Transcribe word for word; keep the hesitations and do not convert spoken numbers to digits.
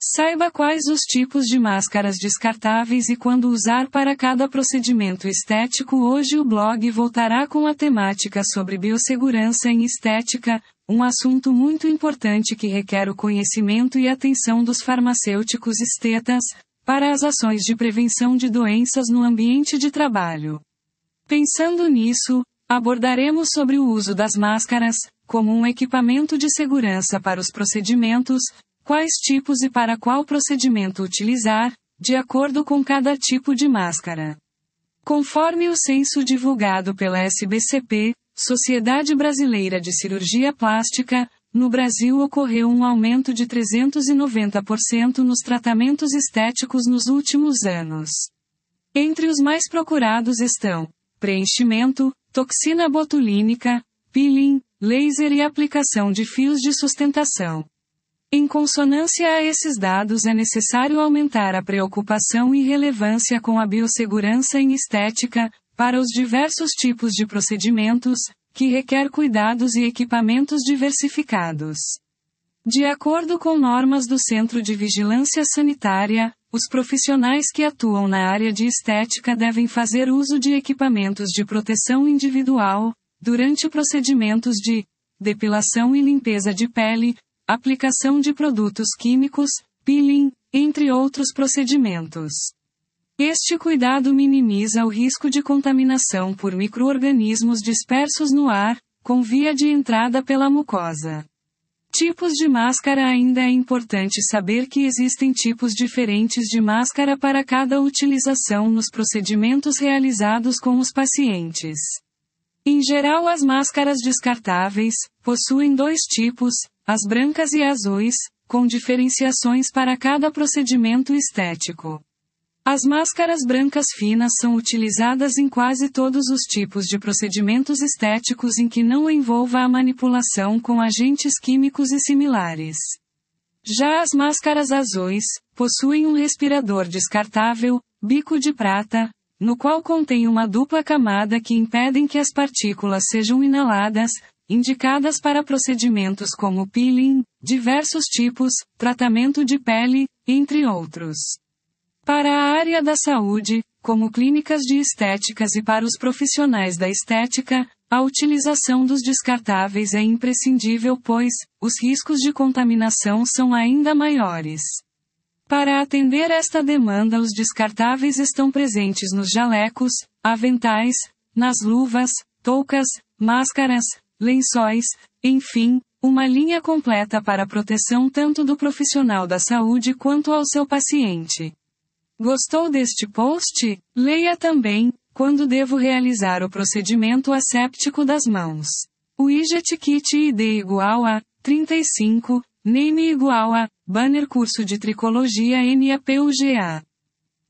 Saiba quais os tipos de máscaras descartáveis e quando usar para cada procedimento estético. Hoje o blog voltará com a temática sobre biossegurança em estética, um assunto muito importante que requer o conhecimento e atenção dos farmacêuticos estetas, para as ações de prevenção de doenças no ambiente de trabalho. Pensando nisso, abordaremos sobre o uso das máscaras, como um equipamento de segurança para os procedimentos, quais tipos e para qual procedimento utilizar, de acordo com cada tipo de máscara. Conforme o censo divulgado pela S B C P, Sociedade Brasileira de Cirurgia Plástica, no Brasil ocorreu um aumento de trezentos e noventa por cento nos tratamentos estéticos nos últimos anos. Entre os mais procurados estão preenchimento, toxina botulínica, peeling, laser e aplicação de fios de sustentação. Em consonância a esses dados é necessário aumentar a preocupação e relevância com a biossegurança em estética, para os diversos tipos de procedimentos, que requer cuidados e equipamentos diversificados. De acordo com normas do Centro de Vigilância Sanitária, os profissionais que atuam na área de estética devem fazer uso de equipamentos de proteção individual, durante procedimentos de depilação e limpeza de pele, aplicação de produtos químicos, peeling, entre outros procedimentos. Este cuidado minimiza o risco de contaminação por micro-organismos dispersos no ar, com via de entrada pela mucosa. Tipos de máscara. Ainda é importante saber que existem tipos diferentes de máscara para cada utilização nos procedimentos realizados com os pacientes. Em geral, as máscaras descartáveis possuem dois tipos, as brancas e azuis, com diferenciações para cada procedimento estético. As máscaras brancas finas são utilizadas em quase todos os tipos de procedimentos estéticos em que não envolva a manipulação com agentes químicos e similares. Já as máscaras azuis possuem um respirador descartável, bico de prata, no qual contém uma dupla camada que impedem que as partículas sejam inaladas, indicadas para procedimentos como peeling, diversos tipos, tratamento de pele, entre outros. Para a área da saúde, como clínicas de estéticas e para os profissionais da estética, a utilização dos descartáveis é imprescindível pois, os riscos de contaminação são ainda maiores. Para atender esta demanda, os descartáveis estão presentes nos jalecos, aventais, nas luvas, toucas, máscaras, lençóis, enfim, uma linha completa para a proteção tanto do profissional da saúde quanto ao seu paciente. Gostou deste post? Leia também, quando devo realizar o procedimento asséptico das mãos. Widget Kit I D igual a trinta e cinco, Name igual a Banner Curso de Tricologia N A P U G A.